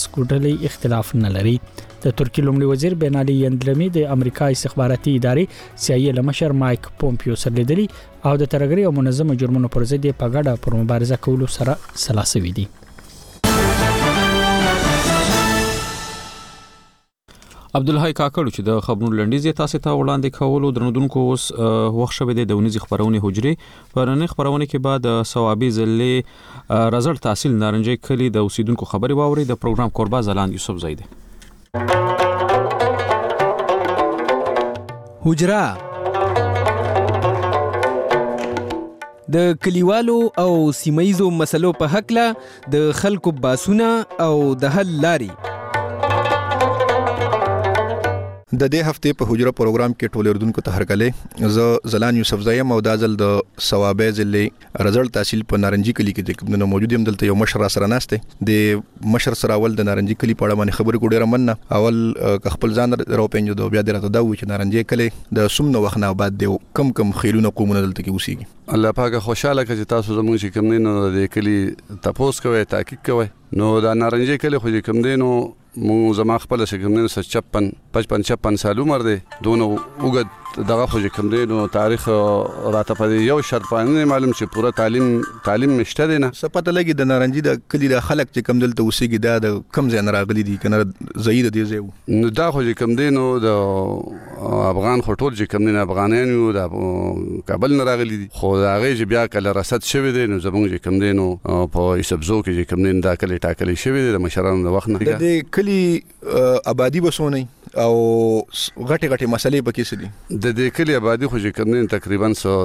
سکوټلي اختلاف نه لري. د ترکیې لومړي وزیر بن علي یندلمي د امریکا استخباراتي ادارې CIA لمشر مایک پومپیو سره لیدلي او د ترګري او منظمه جرمونو پر ضد په ګډه پر مبارزه کولو سره سلاسوي دي. عبدالحی کاکړ چې د خبرونو لنډیز تاسو ته وړاندې کولو درنودونکو اوس وخت شوه د ونیزي خبرونه حجرې پرنه خبرونه کې بعد ثوابي زلې رزلټ تحصیل نارنجي کلی د اوسیدونکو خبري واوري د پروګرام قربا زلاند یوسف زید حجرا د کلیوالو او سیمایزو مسلو په حق له د خلکو باسونه او د حل لاري. د دې هفته په حجره پروګرام کې ټول اردوونکو ته هرکله ز زلان یوسف زایم او دازل د ثوابه زلې رزلټ تحصیل په نارنجي کلی کې د موجود هم دلته یو مشر سره ناشته د مشر سره اول د نارنجي کلی په اړه باندې خبرې کوډه مننه اول خپل ځان راو پنځو د بیا درته دا و چې نارنجي کلی د سومنه وخت نه بعد د کم خیلونه قومونه دلته کې اوسېږي. الله پاک خوشاله کړي تاسو زموږ چې کوم نه د کلی تاسو کوي تحقیق کوي نو دا نارنجي کلی خو کوم دینو مو زما خپل شګمنه 56 سال عمر دی دونه وګد دغه خو کوم دی نو تاریخ راته په یو شرط باندې معلوم چې پوره تعلیم مشته دی نه سپته لګي د نارنجي د کلی د خلک چې کم دلته اوسېږي دا د کم ځای نه راغلي دي کنه زید دی زیو نو دا خو کوم دی نو د افغان خټول چې کوم نه افغانان یو د کابل نه راغلي دي خو دا غي چې بیا کله رصد شوی دی نو زموږ کوم دی نو په حسابزو کې کوم نه دا کله ټاکلي شوی دی د مشرانو د وخت نه د کلی آبادی بسونه او غټي مسلې پکې سدي د دې کلی آبادی خو چې کوم تقریبا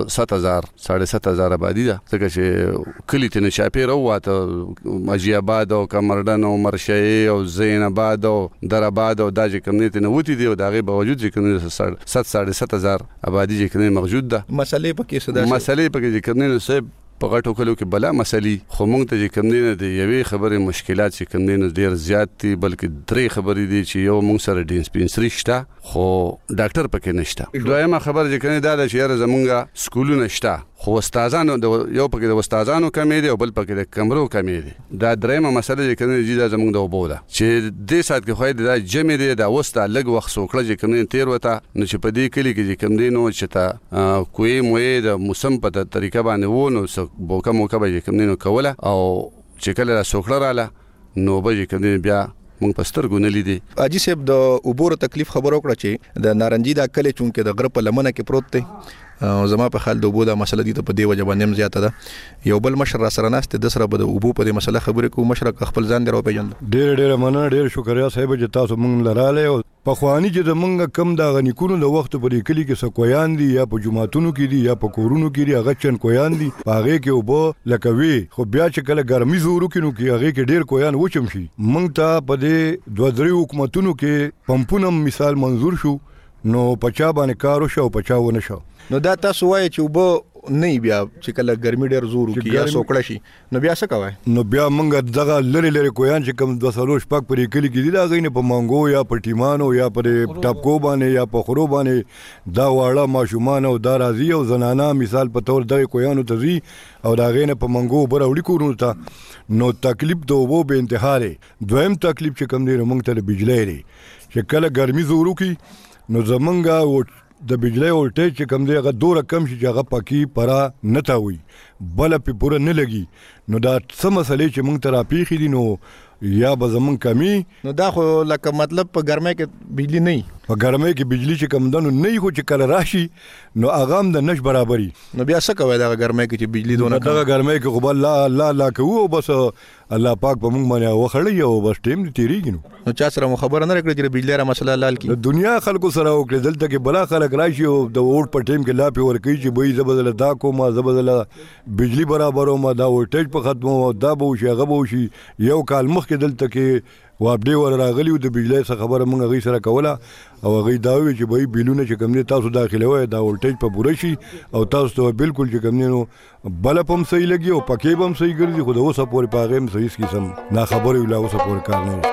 7000 آبادی ده څنګه چې کلی ته نشاپې راوته ماجی آباد او کمردن او مرشي او زین آباد او در آباد او د چې کوم ته نوتی دی او دغه باوجود چې کوم 7000 آبادی چې کوم موجود ده مسلې پکې سدا مسلې پکې چې کوم صاحب په غټو کلو کې بلا مسلې خو مونږ ته چې کوم نه دی یوې خبرې مشکلات چې کوم نه ډیر زیات دي بلکې درې خبرې دي چې یو مونږ سره ډیسپنسری شته خو ډاکټر پکې نشته. دویمه خبر چې کنه دا د شهر زمونږه سکولونه شته خو استادانو یو پکې د استادانو کمې دي او بل پکې د کمرو کمې دي. دا درېمه مسله چې کنه چې زمونږ د وبو ده چې دې سات کې خو د جمع دي د وستا لګ وخت سوکړه چې کنه تیر وته نو چې په دې کلی کې کوم دي نو چې تا کوی موې د موسم په طریقه باندې وونه بوکا موکا به کوم نه کوله او چې کله سوکړه رااله نو به کوم بیا مونږ پستر ګونلې دي. اجي صاحب د اوبور تکلیف خبرو کړه چې د نارنجي دا کله چونکه د غره په لمنه کې پروت دی زما په خیال د اوبو د مسله دي ته په دی وجه باندې زیاته ده یو بل مشر را سره ناشته د سره د اوبو په مسله خبرې کو مشر خپل ځان درو پیژند. ډېر مننه ډېر شکریا صاحب چې تاسو مونږ لراله او په خواني چې د مونږ کم دا غنیکونو د وخت په کلی کې سکویان دي یا په جمعاتونو کې دي یا په کورونو کې دي هغه چن کویان دي هغه کې اوبو لکوي خو بیا چې کله ګرمي زورو کې نو کې هغه کې ډېر کویان وچم شي مونږ ته په دې دوه درې حکومتونو کې پمپونه مثال منظور شو نو پچا باندې کارو شو پچا ونه شو نو دا تاسو وایي چې وب نه بیا چې کله ګرمي ډېر زور کی یا سوکړه شي نو بیا څه کوي نو بیا مونږ دغه لری کویان چې کوم 200 شپږ پرې کلی کې دي دا غینه په مانګو یا په ټیمانو یا په ټاپکو باندې یا په خرو باندې دا واړه ماشومان او دا راځي او زنانا مثال په تور د کویانو ته زی او دا غینه په مانګو براوړي کورونو ته نو تکلیف د وبو به انتحار دویم تکلیف چې کوم دی مونږ ته بجلی لري چې کله ګرمي زورو کی نو زمونږه د بجلی ولټیج چې کم دی هغه دوره کم شي چې هغه پاکي پرا نه تاوي بل په پوره نه لګي نو دا څه مسلې چې مونږ ته راپیښې دي نو یا به زمونږ کمی نو دا خو لکه مطلب په ګرمۍ کې بجلی نه په ګرمۍ کې بجلی چې کم دنو نه خو چې کله راشي نو هغه هم د نش برابري نو بیا څه کوي دا ګرمۍ کې چې بجلی دونه دا ګرمۍ کې خو بل الله کوو بس الله پاک په مونږ باندې وخړی او بس ټیم دې تیریږي نو چا سره خبر نه راکړي چې بجلی را مسله لال کی دنیا خلکو سره وکړي دلته کې بلا خلک راشي او د ووټ په ټیم کې لا پی ور کوي چې به زبدل دا کومه زبدل بجلی برابرو ما دا ولټیج په ختمو دا به شي هغه به شي یو کال مخکې دلته کې وابډي ور راغلی د بجلی څخه خبره مونږ غي سره کوله او غي دا وی چې به بیلونه چې کم نه تاسو داخله وای دا ولټیج په پوره شي او تاسو ته بالکل چې کم نه نو بل پم صحیح لګي او پکې بم صحیح ګرځي خو د اوسه پورې پاغم صحیح قسم نا خبره ولا اوسه پورې کار نه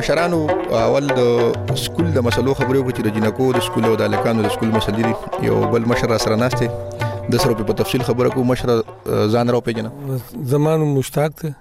مشرانو اول د سکول د مسلو خبرو کې چې د جنکو د سکول او د الکانو د سکول مسلې دي یو بل مشر سره ناشته د سره په تفصیل خبره کو مشر ځان راو پیژنه زمانو مشتاق ته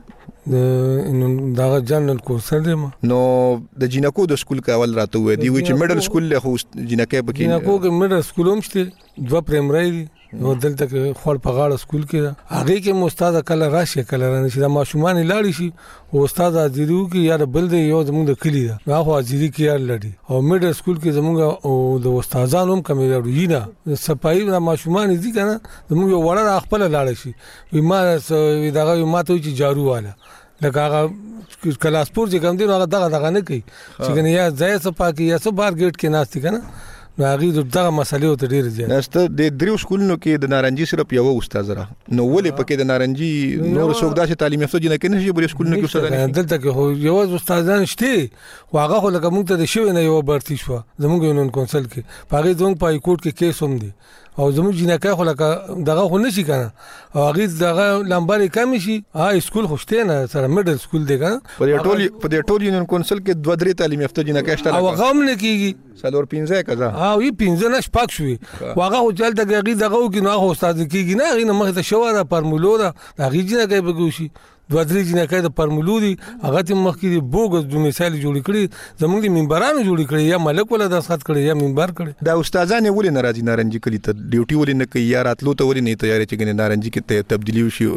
دا جنرال کورسر دی نو د جنکو د سکول کا اول راته وې دی چې میډل سکول له خو جنکه پکې جنکو کې میډل سکول هم شته دوه پرایمري دي نو دلته کې خپل په غاړه سکول کې هغه کې استاد کله راشي کله رانشي دا ماشومان لاړ شي او استاد حاضرو کې یار بل دی یو زموږ د کلی دا هغه حاضری کې یار لړي او میډل سکول کې زموږ او د استادانو هم کمی لري نه صفای دا ماشومان دي کنه زموږ وړه خپل لاړ شي ما دغه ما ته چې جارو واله لکه هغه کلاس پور چې کوم دی هغه دغه نه کوي چې کنه یا ځای صفا کې یا صبر گیټ کې ناشتي کنه نو هغه دغه مسلې ته ډیر ځي نست د دریو سکولونو کې د نارنجي صرف یو استاد را نو ولې پکې د نارنجي نور څوک داسې تعلیم یافته جن کې نشي بل سکولونو کې استاد نه دلته کې یو استادان شته واغه خو لکه موږ ته د شوی نه یو برتی شو زموږ یونین کونسل کې پاګې زموږ پای کوټ کې کیس هم دي او زموږ جنکه خو لکه دغه خو نشي کنه او هغه دغه لمباري کم شي سکول خوشته نه سره میډل سکول دی کنه په دې ټول یونین کونسل کې دوه درې تعلیم یافته جنکه شته او غم نه کیږي سالور 15 کزا وی 15 نش پاک شوی واغه خو چل دغه دغه کې نو استاد کیږي نه غي نه مخ ته شو دا پرمولو دا هغه جنکه بګوشي دوه درې جنکه د پرمولو دي هغه ته مخ کې بوګس د مثال جوړ کړي زموږ د منبرانو جوړ کړي یا ملک ولا د خط کړي یا منبر کړي دا استادان ولې ناراضي نارنجي کلی ته ډیوټي ولې نه کوي یا راتلو ته ولې نه تیاری چې ګنې نارنجي کې تبدیلی وشي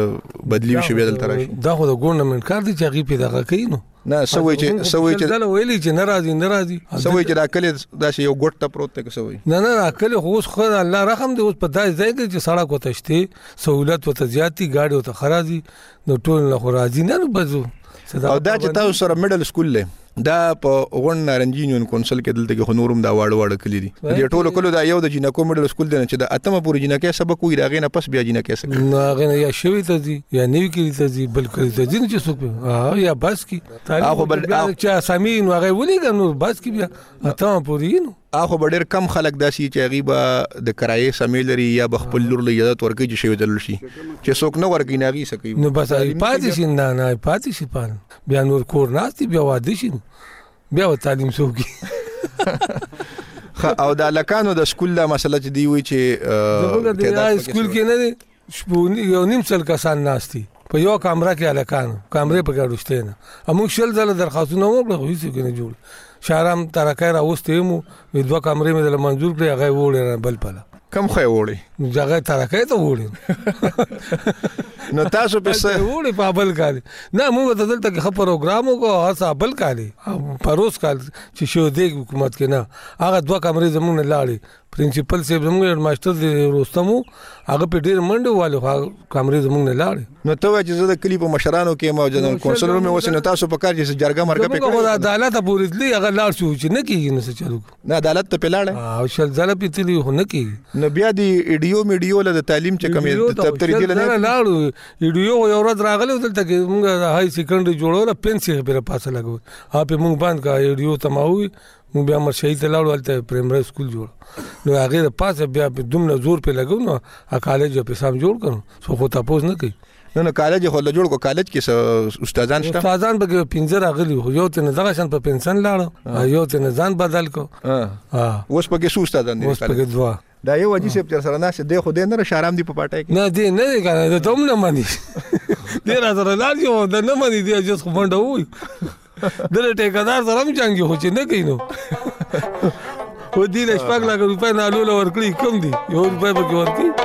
بدلی وشي بدل تراشي دا خو د ګورنمنت کار دی چې هغه پیدا کوي نو نه سوي چې دا ویلي چې ناراضي سوي چې دا کله دا یو ګټ ته پروت ته کوي نه کله خو خو الله رحم دی اوس په دای ځای کې چې سړک وته شته سہولت وته زیاتی گاډي وته خرازي نو ټول نه خو راځي نه بزو او دا چې تاسو سره میډل سکول له دا په غون نارنجي یونین کونسل کې دلته کې خنورم دا واړه کلی دي د ټولو کلو دا یو د جنکو میډل سکول دی چې د اتمه پورې جنکه سبق وي راغې نه پس بیا جنکه سره نه غنه یا شوی ته دي یا نیو کې ته دي بلکې ته دي چې څوک یا بس کې هغه بل چې سامین هغه ولې نو بس کې بیا اتمه پورې نو هغه ډېر کم خلک داسي چې غیبه د کرایې سمیلري یا بخپل لور له یادت ورکې چې شوی دل شي چې څوک نه ورګی ناغي سکی نو بس پاتې شي نه پاتې شي پان بیا نور کور ناستي بیا واده شي بیا تعلیم سوګي او د لکانو د سکول لا مسله چې دی وی چې د سکول کې نه شپونی یو نیم څل کسان ناشتي په یو کمره کې لکانو کمرې په ګډوشته نه امو شل زله درخواستونه وکړو هیڅ کې نه جوړ شهرام ترکای راوستې مو دوه کمرې مې د منظور کړې هغه وړه بل پله کم خو وړي ځای ترکای ته وړي نو تاسو په څه وړي په بل کال نه موږ ته دلته کې پروګرام وکړو هڅه بل کال پروس کال چې شو د حکومت کې نه هغه دوه کمرې زموږ نه لاړې پرنسپل صاحب زموږ ماستر دی روستمو هغه په ډیر منډه والو کمرې زموږ نه لاړې نو ته چې زه د کلی په مشرانو کې موجودم کونسلر مې وسنه تاسو په کار چې جرګه مرګه په کوم عدالت پورې دلی هغه لاړ شو چې نه کیږي نه څه چلو نه عدالت ته پلاړ او شل ځله پیتلی هو نه کیږي نو بیا دی ایډیو میډیو له تعلیم چې کمې دفتر دی نه لاړو ایډیو یو ورځ راغله دلته کې موږ هاي سیکنډري جوړول پنسي په پاسه لګو په موږ باندې کا ایډیو تماوي موږ بیا مر شهید لاړو ولته پرایمري سکول جوړ نو هغه د پاسه بیا په دومره زور په لګو نو کالج په سم جوړ کړو سو خو تاسو نه کوي نو کالج خو له جوړ کو کالج کې استادان شته استادان به 15 راغلي یو ته نه دغه شان په پنسن لاړو یو ته نه ځان بدل کو اوس په کې سو استادان دي اوس په کې دوا دا یو وجې سپ تر سره نه دی خو دې نه شهرام دی په پټای کې نه دی نه کنه ته هم نه مانی ډیر سره لاړ یو د نه مانی دی چې خو منډه وای دله ټیکادار سره هم څنګه خو چې نه کینو و دې له شپږ لک روپۍ نه لول ورکړي کم دي یو روپۍ به کې ورکړي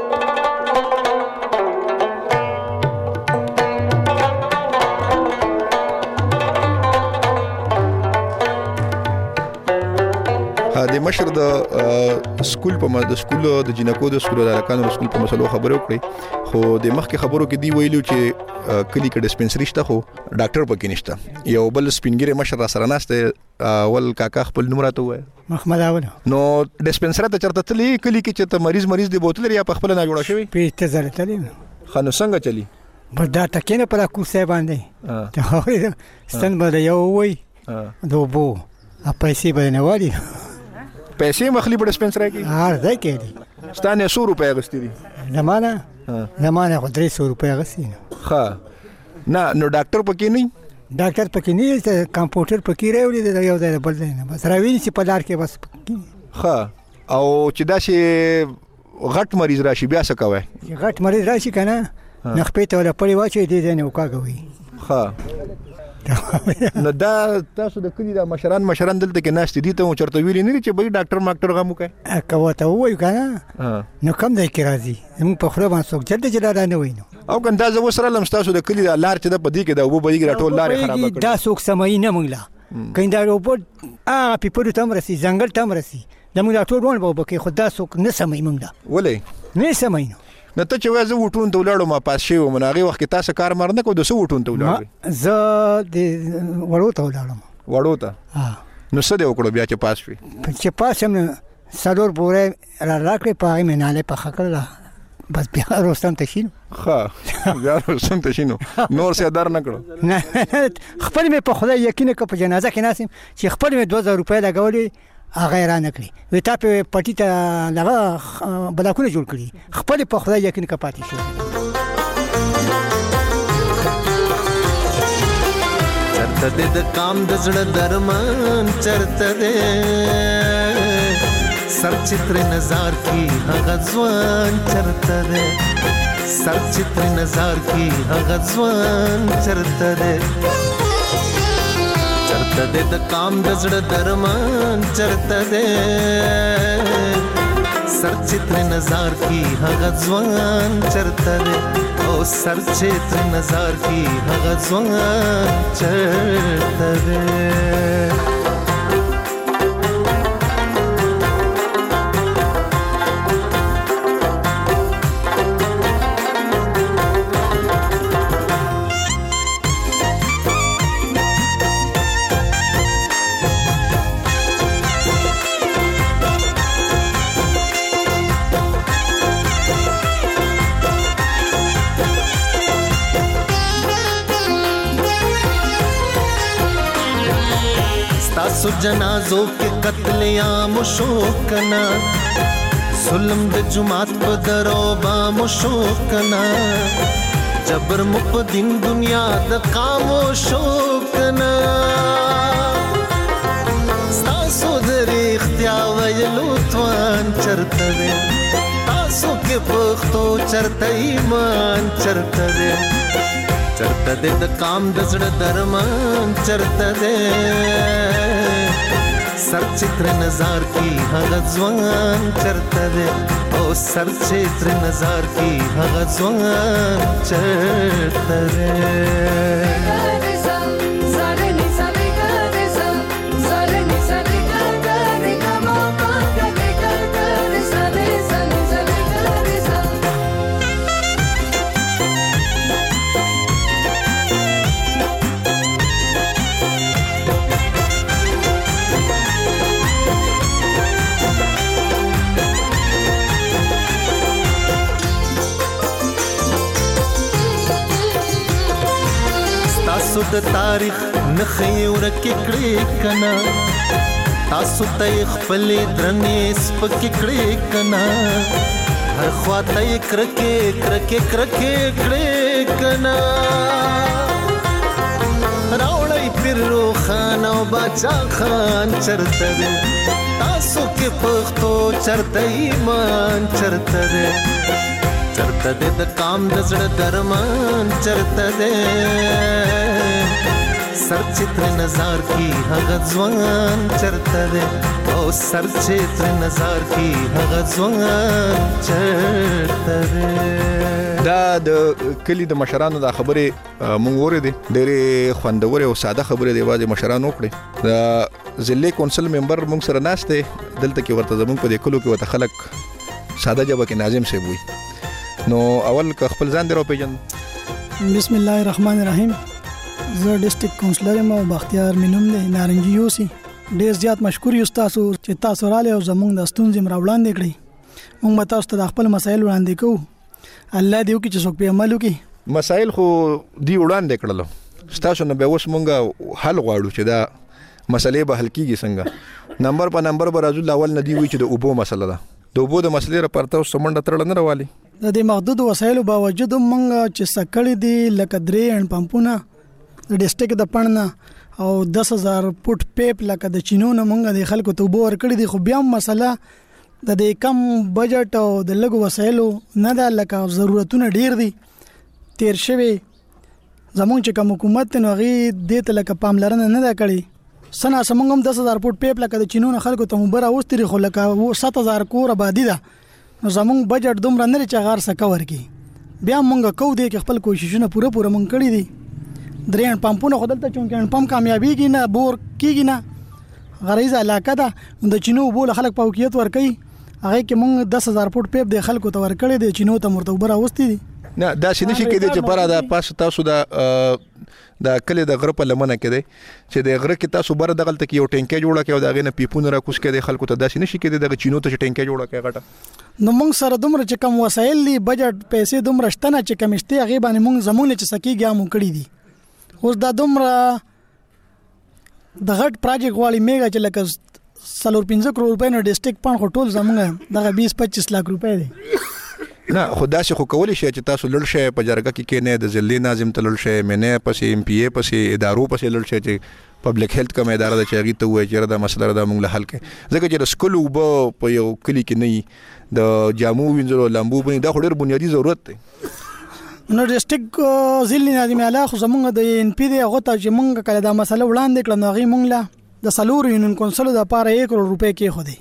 د مشر د سکول په سکول د جنکو د سکول د لکانو د سکول په مسلو خبرو کړې خو د مخکې خبرو کې دی ویلو چې کلی کې ډسپنسری شته خو ډاکټر پکې نشته یو بل سپینګری مشر را سره ناشته ول کاکا خپل نوم راته وای محمد اول نو ډسپنسری ته چرته تلی کلی کې چې ته مریض دی بوتل یا په خپل نه جوړه شوی په ته تلی خنو څنګه چلی بدا ټکینه پر کو سه باندې ته ستن بده یو وای دوبو پیسې به نه وادي پیسې مخلي په ډسپنسری کې هر ځای کې دي ستانه 100 روپے غستې دي زمانہ خو 300 روپے غستې ښه نه نو ډاکټر پکې نه ډاکټر پکې نه دی، کمپیوټر پکې راوړي د یو ځای بل ځای نه بس راویني چې په لار کې بس ښه. او چې داسې غټ مریض راشي بیا څه کوئ؟ چې غټ مریض راشي که نه نخپې ته ولا پړې واچوي دې ځای نه وکاږوي. ښه. نو دا تاسو د کلي د مشران دلته کې ناست دي ته مو چېرته ویلي نه دي چې بھائی ډاکټر ماکټر غم وکړئ؟ که ورته ووایو که نه نو کم ځای کې راځي، زموږ په خوله باندې څوک جلده جلا را نه وایي. نو او که دا زه اوس رالم ستاسو د کلي دا لار چې ده په دې کې د اوبه بهیږي دا ټول لارې خرابه کړي، دا څوک سموي نه موږ له که دا اوبه هغه پیپرو ته هم رسي، ځنګل ته هم رسي، زموږ دا ټول ډول به اوبه کوي، خو دا څوک نه سموي موږ له. ولې نه سموي؟ نو ته چې وایې زه وټون ته ولاړم ما پاس شوی وم، نو هغې وخت کې تاسو کار مار نه کوو د څه وټون ته ولاړ؟ زه د وړو ته ولاړم. وړو ته؟ نو څه دې وکړو بیا چې پاس شوې؟ چې پاس شم نو 4 بورې را راکړې، په هغې مې نالۍ پخه کړله، بس بیا رستم ته شینو. ښه، بیا رستم ته شینو، نور څه در نه کړو؟ نه خپل مې په خدای یقین وکړ، په جنازه کې ناست یم چې خپل مې 2000 روپۍ لګولې، هغه یې را نه کړي، وایي تا په پټي ته دغه بلاکونه جوړ کړي، خپل په خدای یقین که پاتې شو. چرته دې د کام د زړه درمان چرته دې سر چتر نظر کی هغه ځوان چرته دې سر چتر نظر کی هغه ځوان چرته دې چرته دې د کام د زړه درمان چرته دې سر چتر نظر کی هغه ځوان چرته دې او سر چتر نظر کی هغه ځوان چرته دې. سو جنازو کے قتل عام شوکنا ظلم د جماعت په درو بام شوکنا جبر مقدم دنیا د قام شوکنا تاسو در اختیار ویلو توان چرته دې تاسو کې پختو چرته ایمان چرته دې چرته دې د کام د زړه درمان چرته دې سر چتر نظر کی هغه ځوان چرته دې او سر چتر نظر کی هغه ځوان چرته دې. تاسو د تاریخ نخې ورکې کړې کنا تاسو ته خپل درنې سپکې کړې کنا هر خواته کرکې کرکې کرکې کړې کنا راوړی پیرو خان او باچا خان چرته دې تاسو کې پښتو چرته ایمان چرته دې چرته دې د کام د زړه درمان چرته دې سر چتر نظر کی هغه ځوان چرته دې او سر چتر نظر کی هغه ځوان چرته دې. دا د کلی د مشرانو د خبرې مونږ اورېدې، ډېرې خوندورې او ساده خبرې دی بعضې مشرانو وکړې. د ضلعي کونسل ممبر مونږ سره ناست دی دلته کې، ورته زمونږ په دې کلو کې ورته خلک ساده ژبه کې ناظم صاحب وي. نو اول که خپل ځان دی راوپېژنو. بسم الله الرحمن الرحیم. زه ډسټرکټ کونسلر یم او بختیار مې نوم دی، نارنجي یوسي. ډېر زیات مشکور یو تاسو چې تاسو راغلئ او زموږ د ستونزې مې راوړاندې کړئ. موږ به تاسو ته د خپل مسایل وړاندې کوو، الله دې وکړي چې څوک پرې عمل وکړي. مسایل خو دی وړاندې کړلو، ستاسو نه به اوس مونږ حل غواړو چې دا مسلې به حل کېږي څنګه. نمبر په نمبر به راځو. اول نه دی وایي چې د اوبو مسله ده، د اوبو د مسلې لپاره تاسو سمنډه تړله نه راوالي. د دې محدود وسایلو باوجود موږ چې سکړې دي لکه 3 هند پمپونه د ډیسټریکټ د پړنا او 10000 فوټ پیپ لکه د چینو نه مونږ د خلکو ته وبور کړی دي. خو بیا مسله د کم بجټ او د لګو وسایلو نه ده، لکه ضرورتونه ډیر دي تیر شوی. زمونږ چې کوم حکومت نو غي د ته لکه پاملرنه نه ده کړی. سنا سمونږ هم 10000 فوټ پیپ لکه د چینو نه خلکو ته مبر اوستري، خو لکه 7000 کور آبادی ده، نو زمونږ بجټ دومره نه چې غار سکور کی. بیا مونږ کو دي چې خپل کوششونه پوره مونږ کړی دي. درېن پمپونه خدلته چونکه پمپ کامیابیږي نه، بور کیږي نه، غریزه علاقه ده د چینو بول خلک پوکیت ور کوي. هغه کې مونږ 10000 فوټ پیپ د خلکو ته ور کړی دي، چینو ته مرتبه راوستي دي. نه دا شنه شي کېدی چې بره د پاس تاسو د کله د غره په لمنه کې دی چې د غره کې تاسو بره دغلت کې یو ټینکې جوړه کړو، دا غنه پیپونه را کوس کې د خلکو ته دا شنه شي کېدی د چینو ته ټینکې جوړه کړي غټه. نو مونږ سره دومره چې کم وسایل دي، بجټ پیسې دومره شته نه چې کمشته هغه باندې مونږ زمونه چې سکیږي مو کړی دي. اوس دا دومره د غټ پروجیکټ والی میگا چې لکه 3.5 کروڑ روپے نو ډیسټریکټ پان هټول زمونږ دغه 20-25 لک روپے دي. نه خدا شي خو کولی شي چې تاسو لړ شي په جرګه کې کې نه د ضلع ناظم ته لړ شي، منه پسې ایم پی ای پسې ادارو پسې لړ شي چې پبلک هیلث کوم اداره د چاغي ته وایي چې دا مسله دا مونږ له حل کې. ځکه چې د سکول وب په یو کلی کې نه د جامو وینځلو لامبو باندې دا ډېر بنیادی ضرورت دی. نو ډیسټریکټ ضلع ناظم اعلی خو زمونږ د ان پی دی هغه ته چې مونږ کله دا مسله وړاندې کړو نو هغه مونږ له د سلور یونین کونسل د پاره 1 کروڑ روپے کې خو دی.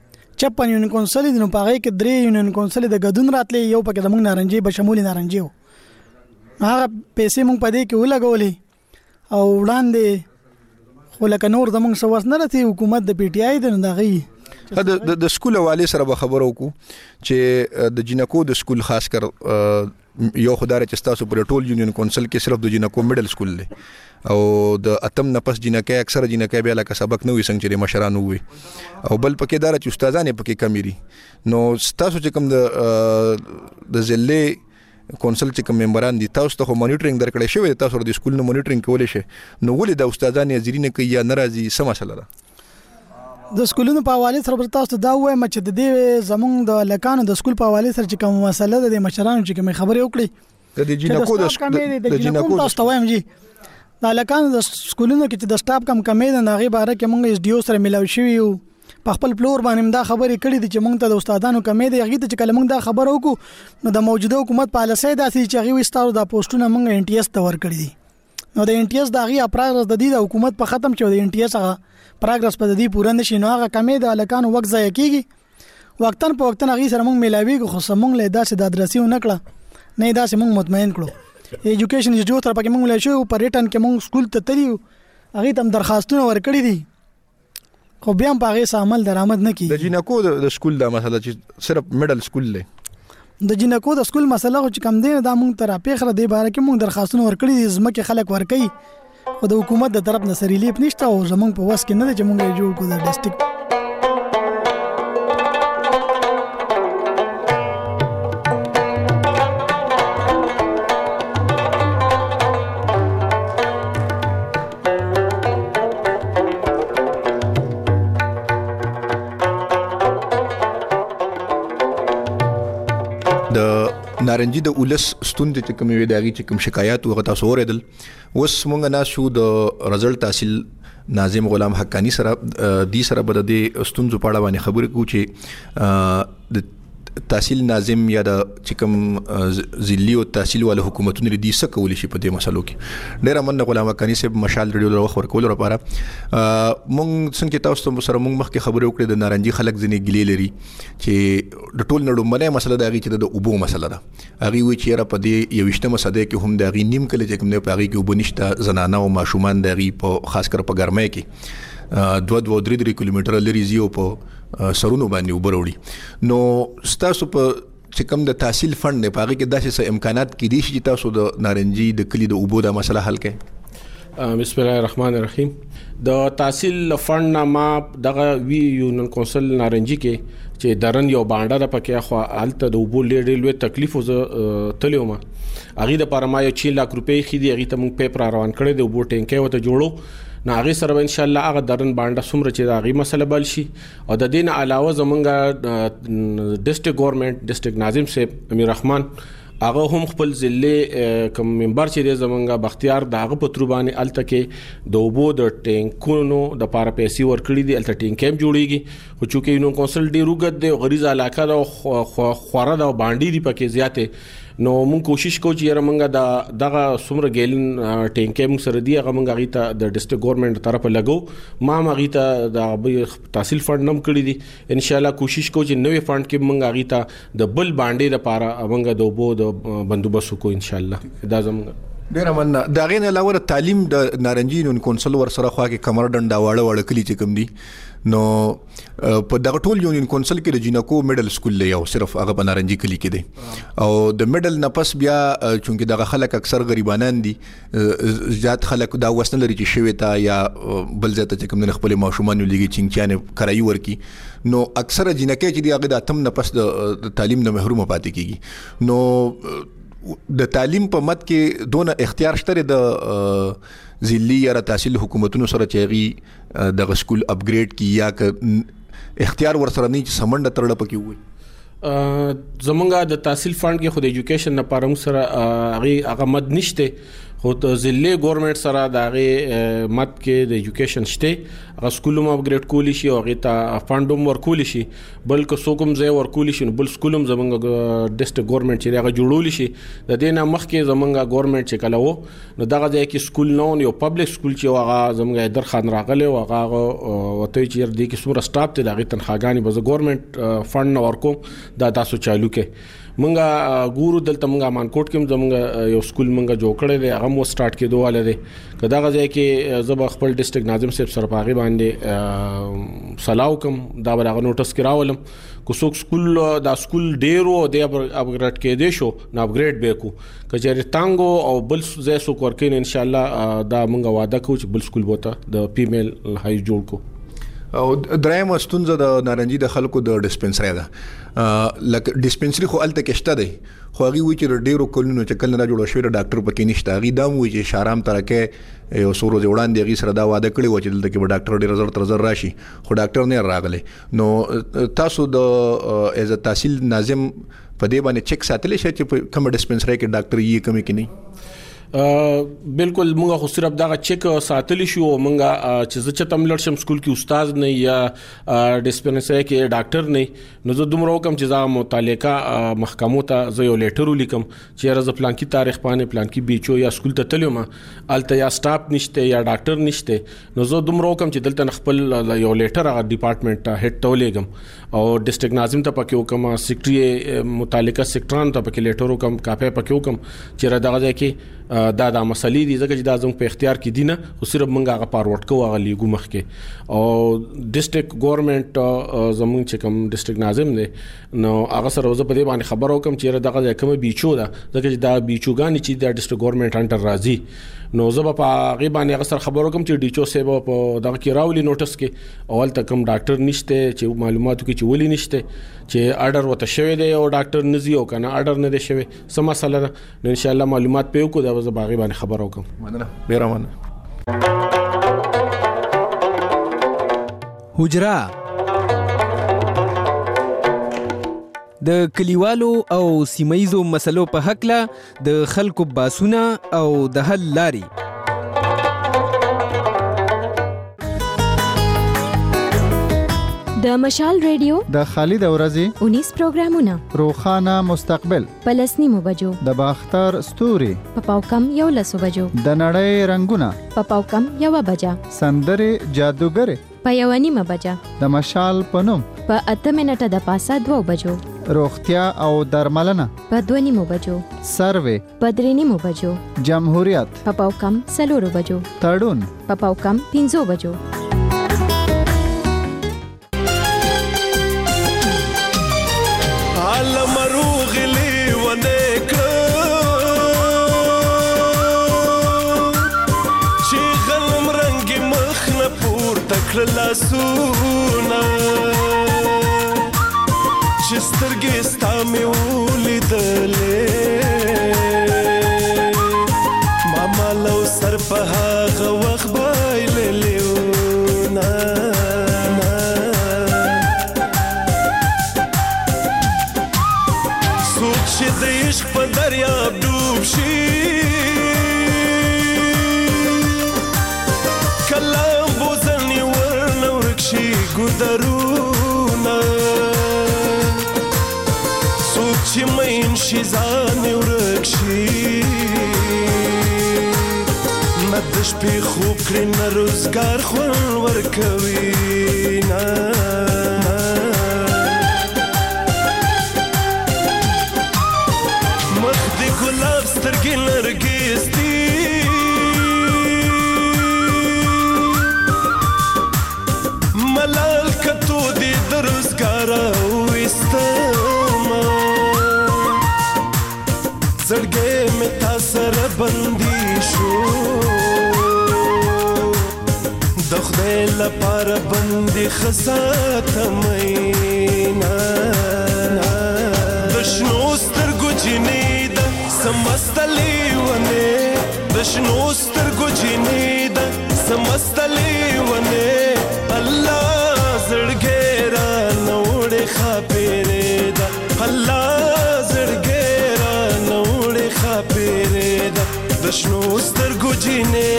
56 یونین کونسل دي، نو پاره کې 3 یونین کونسل د غدون راتلې، یو پکې زمونږ نارنجي به شمول نارنجي وو. هغه پیسې مونږ پدې کې ولګولې او وړاندې خو لکه نور زمونږ سواس نه راځي. حکومت د پی ټی آی د دغه د سکول والي سره به خبرو کو چې د جنکو د سکول خاص کر یو خدای چې تاسو پر ټول یونین کونسل کې صرف د جنکو میډل سکول دی او د اتم نفس جنکه اکثر جنکه به لکه سبق نه وي څنګه چې مشرانو وي او بل پکې دار چې استادان پکې کمیري. نو تاسو چې کوم د ضلع کونسل چې کوم ممبران دي تاسو ته مانیټرینګ درکړی شوی، تاسو د سکول نه مانیټرینګ کولای شي، نو ولې د استادان یې نه کوي یا ناراضي سم مسله ده؟ د سکولونو په حواله سره تاسو دا وایم چې د دې زمونږ د لکانو د سکول په حواله سره چې کوم مسله ده د مشرانو چې کوم خبرې وکړي د جنکو د جنکو تاسو ته وایم جی د لکانو د سکولونو کې چې د سټاف کم کمې ده نغې باره کې مونږ اس ډي او سره ملاوي شوی یو په خپل فلور باندې دا خبرې کړې دي چې مونږ ته د استادانو کمې ده. هغه ته چې کله مونږ دا خبر وکړو نو د موجوده حکومت پالیسي داسې چې هغه وستاو د پوسټونه مونږ ان ټي اس ته ور کړی دي. نو د ان ټي اس د هغه اپراګرس د دې د حکومت په ختم شو د ان ټي اس هغه پراګرس په دې پوره نشي، نو هغه کمې د لکانو وخت ضایع کیږي. وختن په وختن هغه سره مونږ ملاوي خو سمونږ له داسې د ادرسي نه کړه نه داسې مونږ مطمئن کړو. ایجوکیشن انسټیټیوټ تر پکې مونږ له شو په ریټن کې مونږ سکول ته تلیو، هغه تم درخواستونه ورکړي دي خو بیا په هغه عمل درآمد نه کیږي. د جنکو د سکول دا مسله چې صرف میډل سکول دی، د جنکو د سکول مسله چې کم دی دا مونږ تر اپیخره دی باره کې مونږ درخواستونه ورکړي دي، زمکه خلک ورکړي خو د حکومت د طرف نه سریلیپ نشته او زمونږ په واس کې نه دی چې مونږ یې جوړ کړو د ډیسټریکټ. نارنجي د اولس ستوند چې کوم وی داږي چې کوم شکایت وغه تاسو اوریدل. اوس مونږ نه شو د رزلټ تحصیل ناظم غلام حقانی سره د سره بد د ستونزو په اړه باندې خبرې کو چې د تحصیل ناظم یا د چې کوم ضلعي او تحصیل ول حکومتونو دې څه کول شي په دې مسلو کې. ډیر من غلام حقانی صاحب مشال ریډیو له خبر کول لپاره مونږ څنګه تاسو سره مونږ مخکې خبرې وکړې د نارنجي خلک ځنې ګلې لري چې د ټول نړۍ مسله دا غي چې د اوبو مسله ده. هغه وی چې را په دې 21مه صدې کې هم د غي نیم کله چې کوم نه پاږي کې وبنشته زنانه او ماشومان د غي په خاص کر په ګرمۍ کې 2-3 کیلومتر لري زیو په سرونو باندې وبروړي. نو تاسو په چې کوم د تحصیل فند نه پاږي کې داسې امکانات کې دي چې تاسو د نارنجي د کلی د اوبو د مسله حل کړئ؟ بسم الله الرحمن الرحیم. د تحصیل فند نه ما دغه وی یونین کونسل نارنجي کې چې درن یو باندې د پکې خو حالت د اوبو لوي تکلیف وز تلیو ما اغه د پاره ما 6 لک روپۍ خېدي اغه ته مونږ پیپر روان کړی د اوبو ټینکې وته جوړو نه هغه سره ان شاء الله هغه درن باندې سمره چې هغه مسله بل شي. او د دین علاوه زمونږ ډیسټریکټ ګورنمنت ډیسټریکټ ناظم صاحب امیر رحمان هغه هم خپل ضلع کوم منبر چې زمونږه بختیار دغه پتروبانه الته کې د اوبو د ټینکونو د پاره پیسې ورکړي دي الته ټینک کیمپ جوړیږي خو چې یونیون کونسل ډیر وګد دی غریزه علاقه دا خوره دا باندې دی پکې زیاته نو مون کوشش کوو چې یره مونږه دغه سمره ګیلن ټینک کیمپ سره دی هغه مونږه غیته د ډیسټریکټ ګورنمنت طرفه لګو ما غیته د تحصیل فند نم کړی دي ان شاء الله کوشش کوو چې نوې فند کې مونږه غیته د بل باندې لپاره مونږه د اوبو د بندوبست وکړو ان شاء الله دا زموږ ډیر مننه دا غین علاوه تعلیم د نارنجي یونیون کونسل ور سره خوا کې کمر ډنډا واړه کلی چې کوم دي نو په دغه ټول یونیون کونسل کې د جینکو میډل سکول دی او صرف هغه په نارنجي کلی کې دی او د میډل نه پس بیا چونکه دغه خلک اکثر غریبانان دي زیات خلک دا وسنه لري چې شوي تا یا بل ځای ته کوم نه خپل ماشومان لګي چنګچانه کرایي ورکی نو اکثر جینکې چې دی هغه د اتم نه پس د تعلیم نه محروم پاتې کیږي نو د تعلیم په مت کې دونه اختیار شته د ضلعي یا تحصیل حکومتونو سره چې د سکول اپګریډ کی یا اختیار ور سره نه چې سمند ترړه پکې وي زمونږه د تحصیل فند کې خو د ایجوکیشن لپاره موږ سره هغه مد نشته خو د ضلع ګورنمنت سره د هغه مد کې د ایجوکیشن شته هغه سکولم اپګریډ کولی شي او هغه ته فندوم ورکول شي بلکې څوکم ځای ورکول شي بل سکولم زمونږ ډیسټریکټ ګورنمنت چې هغه جوړول شي د دې نه مخکې زمونږ ګورنمنت چې کله وو نو دغه ځای کې سکول نو یو پبلک سکول چې هغه زمونږ در خان راغله او هغه وته چې دې کې څومره سټاف ته دغه تنخواګانی به ګورنمنت فند نه ورکوم دا تاسو چالو کې منګه ګورو دلته منګه مانکوټ کې زمونږ یو سکول منګه جوړ کړی دی هغه مو سٹارټ کېدو واله دی کدا غځای کې زب خپل ډیسټریکټ ناظم صاحب سره پاغي باندې سلاو کوم دا برغه نوټس کراولم کو څوک سکول دا سکول ډیرو د اپګریډ کې دی شو نو اپګریډ به کو کچېر تانګو او بل ځای سو ورکین ان شاء الله دا منګه وعده کوو چې بل سکول بوته د فیمیل هاي جوړ کو او دریم ستونزه د نارنجي د خلکو د ډیسپنسری ده لکه ډیسپنسری خو الته کېشته دی خو هغه وی چې ډیرو کلونو چې کله نه جوړ شوی ډاکټر پکې نشته هغه دا وی چې شارام ترکه یو سورو جوړان دی هغه سره دا وعده کړی و چې دلته کې ډاکټر ډیر زر تر زر راشي خو ډاکټر نه راغلی نو تاسو د از تحصیل ناظم په دې باندې چیک ساتلی شي چې کوم ډیسپنسری کې ډاکټر یې کمی کې نه بالکل موږ خو صرف دا چیک ساتلی شو موږ چې زه چتم لړشم سکول کې استاد نه یا ډیسپنسری کې ډاکټر نه نو زه دومره کوم چې دا متعلقه محکمو ته زه یو لیټر ولیکم چې راز پلان کې تاریخ باندې پلان کې بیچو یا سکول ته تلم الته یا سټاف نشته یا ډاکټر نشته نو زه دومره کوم چې دلته خپل یو لیټر هغه ډپارټمنټ ته هډ تولېګم او ډیسټریکټ ناظم ته پکې وکم سیکریټری متعلقه سیکټران ته پکې لیټر وکم کاپه پکې وکم چې را دغه کې دا مسلې دي ځکه چې دا زموږ په اختیار کې دي نه او صرف موږ هغه فارورډ کوو هغه لیګو مخ کې او ډیسټریکټ ګورنمنت زموږ چې کوم ډیسټریکټ ناظم دی نو هغه سره زه په دې باندې خبر وکم چې دغه کوم بیچو ده ځکه چې دا بیچوګانی چې د ډیسټریکټ ګورنمنت انټر راځي نو زه په هغه باندې هغه سره خبر وکم چې ډیچو سیب په دغه کې راولي نوټس کې اول ته کوم ډاکټر نشته چې معلوماتو کې چې ولې نشته چې آرډر وته شوی دی او ډاکټر نزي او کنه آرډر نه دی شوی سم مسله نو ان شاء الله معلومات په کو دا زه باغی باندې خبر وکم مننه ډیر مننه حجرا د کلیوالو او سیمایزو مسلو په حق له د خلکو باسونه او د حل لاري د مشال ریډیو د خالد اورزي 19 پروګرامونه روخانه مستقبل پلسنیمو بجو د باختر ستوري په پاوکم یو لسو بجو د نړۍ رنگونه په پاوکم یو بجا سندره جادوګر په یو نیمه بجا د مشال پنوم په 8 منټه د پاسه 2 بجو روغتیا او درملنه په 2 نیمو بجو سروې په 3 نیمو بجو جمهوریت په پاوکم 4 بجو تړون په پاوکم 5 بجو لاسونه چې سترګې ستا مې ولیدلې ماما لو سر په هغه وخت بایللې نه څوک چې د عشق په دریاب ډوب شي کلام بوزنی ورنه ورک شي ګودرونه څوک چې مین شي ځان ورک شي نه د شپې خوب کړي نه روزګار خوند ورکوي نه مخ د ګلاب سترګې نرګس دي ملال کتو دې د روزګار وستما زړګې مې تا سره بندي شو د خدای لپاره بندي خساته مینا د شنو سترګو جنې ده سمستلې ونه د شنو سترګو جنې ده سمستلې ونه الله زړګې را نوړې خاپېرې ده الله زړګې را نوړې خاپېرې ده د شنو سترګو جنې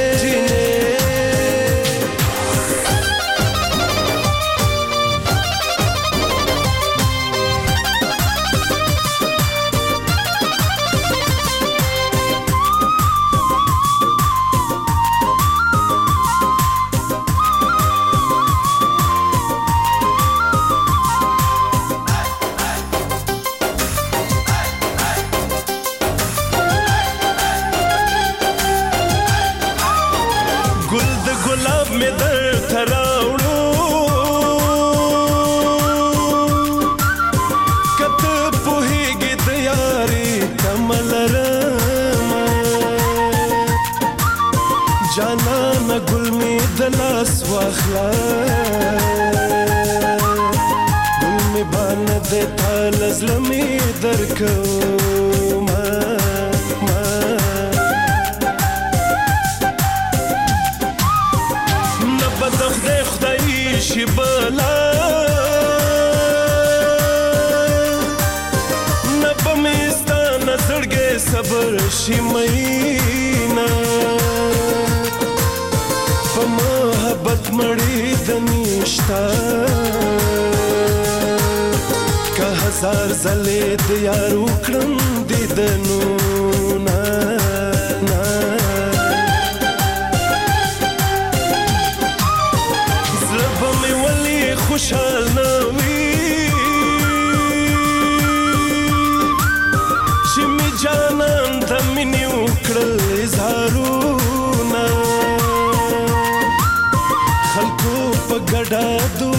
جانانا گل می دلاس واخلا گل می بان دیتا لزلمی درکو نبدخ دی خدایی شی بلا نبمیستا نزرگی صبر شی مینا محبت مړی د نشتا که هزار زلې د یار وکړم دیدنو نه زړه به مې ولې خوشحال نه وي چې مې جانان د مینې وکړل اظهارونه خلکو په ګډا